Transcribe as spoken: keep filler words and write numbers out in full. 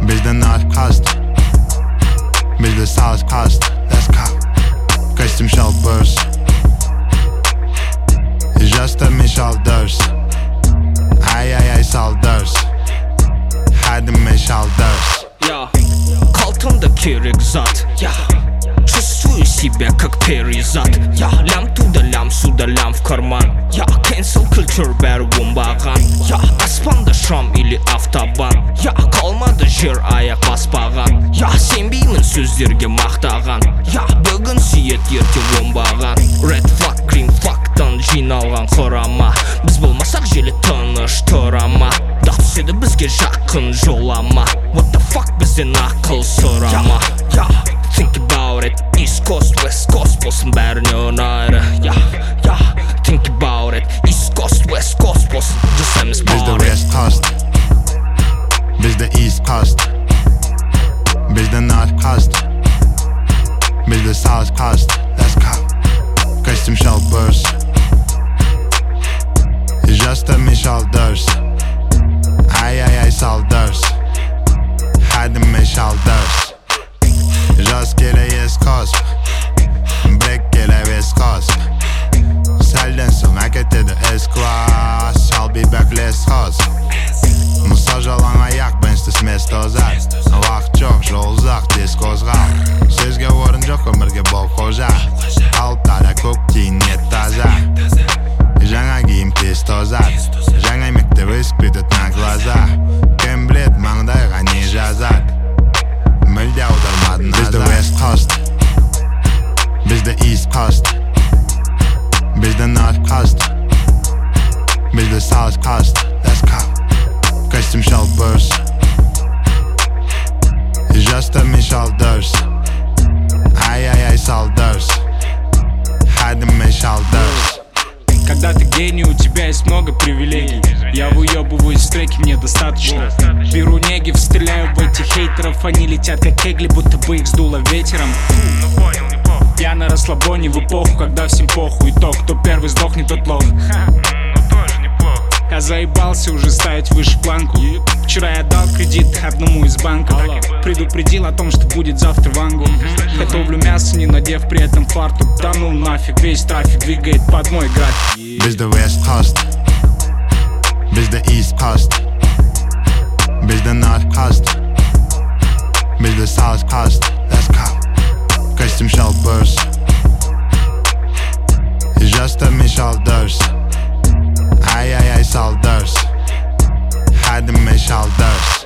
Bizde narkost, bizde South Coast. Let's go. Kostyum şalburs, Just mi şaldırс. Ай, ай, ай, saldırс. Hadi mi şaldırс. Я Калтымда керек зат. Я чувствую себя как перизат. Я лям туда, лям сюда, лям в карман. Я cancel culture бәрі оңбаған. Я аспанда шам или автобан. Я қалмады жер аяқ баспаған. Я сенбеймін сөздерге мақтаған. Я бүгін сүйет ерте оңбаған. Red flag, green flagтан жиналған құрама. Біз болмасақ желі тыныш тұрама. Дақ түседі бізге жақын жолама. What the fuck бізден ақыл сұрама. Я think about it. East Coast, West Coast болсын бәріне ұнайды. Я я think about it. East Coast, West Coast болсын жасаймыз Bizde West Coast, bizde East Coast. Bizde North Coast, bizde South Coast. Let's go. Kostyum şalburs, Just mi şaldırs. Ай, ай, ай, saldırс. Hadi mi şaldırs. Just gele East Coast, Break gele West Coast. Səldən sonra ketеді S-Class. I'll be back, let's host. Мұса жалаң аяқ, бенсті сместі озат. Вақт жоқ, жол ұзақ, тез қозғал. Сөзге орын жоқ, өмірге бол қожа. Алтара көк тиін ет таза. Жаңа киім тез тозат. Жаңа мектеп өспеді на глаза. Кім білет маңдайға не жазат. Мүлде аудармадың назар. Бізде West Coast, бізде East Coast. Bizde North Coast, bizde South Coast. Let's go. Kostyum şalburs, Just mi şaldırs. Ай, ай, ай, saldırс. Hadi mi şaldırс. Когда ты гений, у тебя есть много привилегий. Я выебываюсь в треки, мне достаточно. Беру негив, стреляю в этих хейтеров. Они летят как кегли, будто бы их сдуло ветером. Я на расслабоне в эпоху, когда всем похуй. И то, кто первый сдохнет, тот лох. Я заебался уже ставить выше планку. Вчера я дал кредит одному из банков. Предупредил о том, что будет завтра вангу. Готовлю мясо, не надев при этом фартук. Да ну нафиг, весь трафик двигает под мой график. Bizde West Coast, bizde East Coast. Bizde North Coast, bizde South Coast. Let's go. Kostyum şalburs, Just mi şaldırs. Ай, ай, ай, saldırs. Hadi mi şaldırs.